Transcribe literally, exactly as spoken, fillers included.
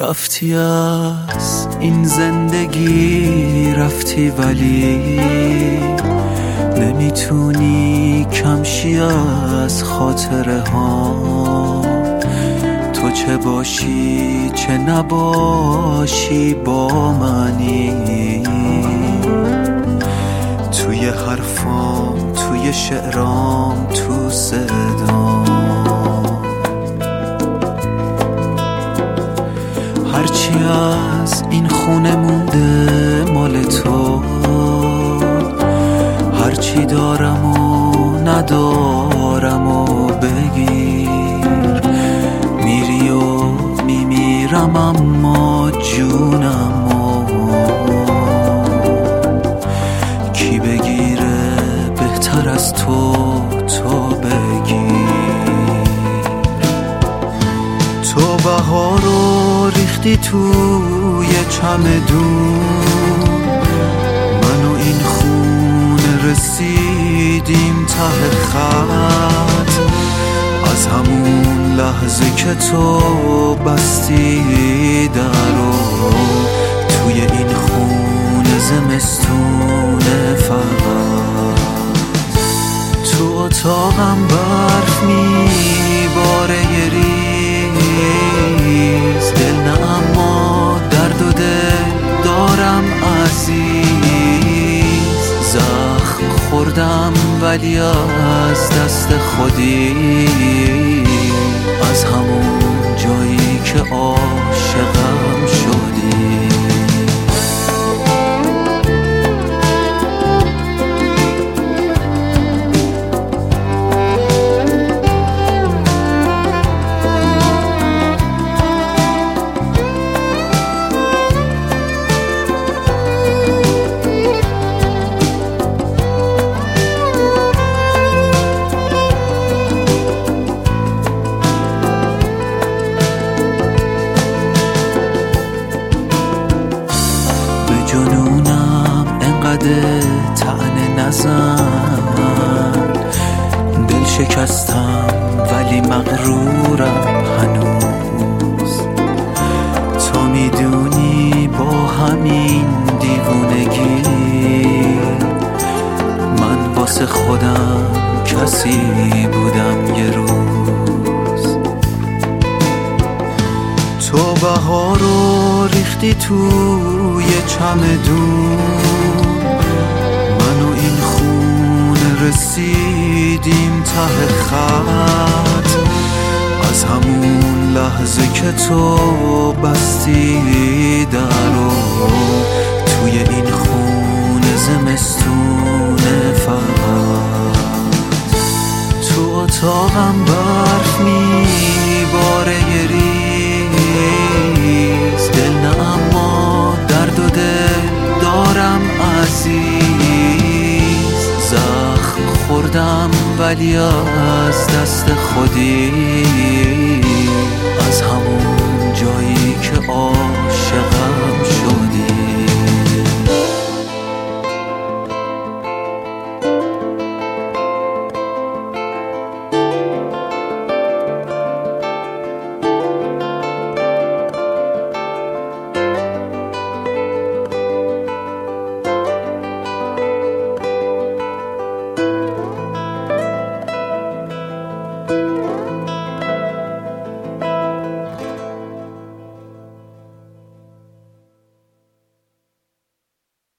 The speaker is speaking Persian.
رفتی از این زندگی رفتی، ولی نمیتونی کمشی از خاطره ها. تو چه باشی چه نباشی با منی، توی حرفام توی شعرام تو صدام. هرچی از این خونه مونده مال تو، هرچی دارم و ندارم و بگیر. میری و میمیرم اما جونم و کی بگیره بهتر از تو، تو بگیر. تو بهارو ریختی توی چمدون، من و این خونه رسیدیم ته خط. از همون لحظه که تو بستی درو، توی این خونه زمستونه فقط. تو اتاقم برف میباره یه ریز، دل نه اما درد و دل دارم عزیز. زخم خوردم ولی از دست خودی، از همون جایی که عاشقم شدی. جنونم انقدر طعنه نزن، دل شکستم ولی مغرورم هنوز. تو میدونی با همین دیوونگی من واسه خودم کسی بودم یه روز. تو بهارو ریختی توی چمدون، من و این خونه رسیدیم ته خط. از همون لحظه که تو بستی درو، توی این خونه زمستونه فقط. تو اتاقم برف میباره یه ریز، دل نه اما درد و دل دارم عزیز. زخم خوردم ولی از دست خودی، از همون جایی که عاشقم شدی.